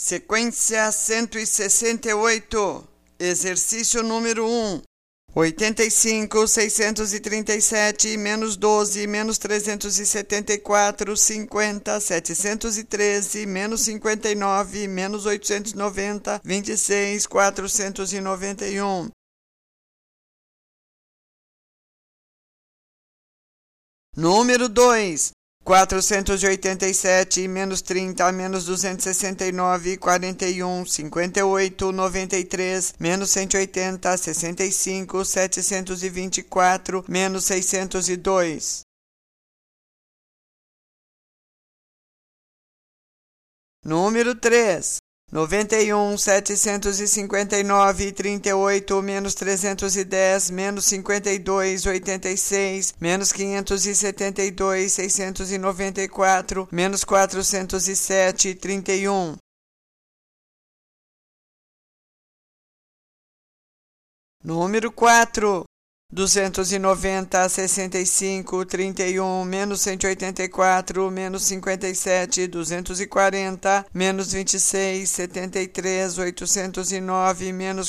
Sequência 168, exercício número 1. 85, 637, menos 12, menos 374, 50, 713, menos 59, menos 890, 26, 491. Número 2. 487, menos 30, menos 269, 41, 58, 93, menos 180, 65, 724, menos 602. Número 3. 91, 759, 38, menos 310, menos 52, 86, menos 572, 694, menos 407, 31. Número 4. 290, 65, 31, menos 184, menos 57, 240, menos 26, 73, 809, menos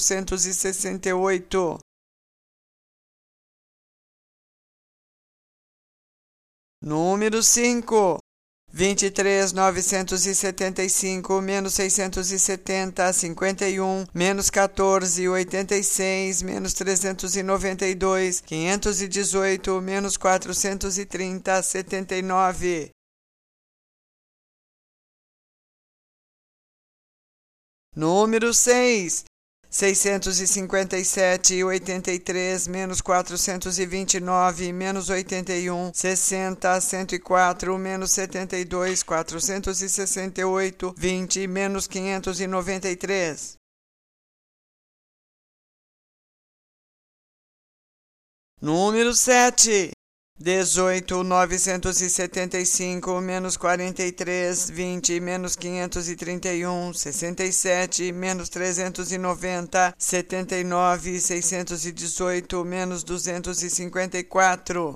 468. Número 5. 23, 975, menos 670, 51, menos 14, 86, menos 392, 518, menos 430, 79. Número 6. 657, 83, menos 429, menos 81, 60, 104, menos 72, 468, 20, menos 593. Número 7. 18, 975, menos 43, 20, menos 531, 67, menos 390, 79, 618, menos 254.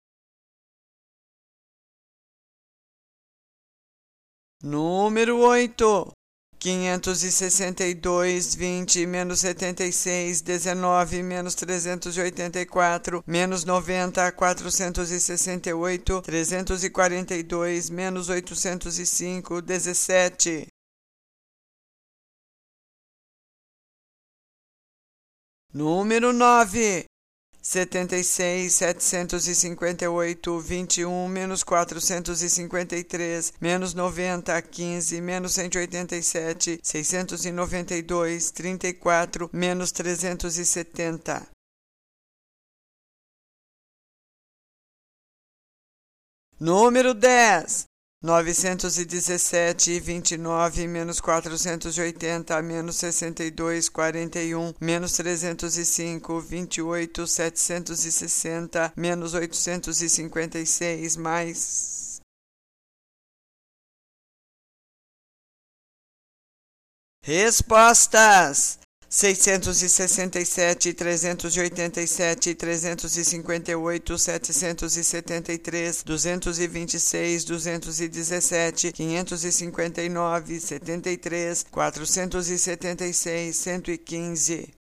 Número 8. 562, 20, menos 76, 19, menos 384, menos 90, 468, 342, menos 805, 17. Número 9. 76, 758, 21, menos 453, menos 90, 15, menos 187, 692, 34, menos 370. Número 10. 917, 29, menos 480, menos 62, 41, menos 305, 28, 760, menos 856, mais... Respostas: 667, 387, 358, 773, 226, 217, 559, 73, 476, 115.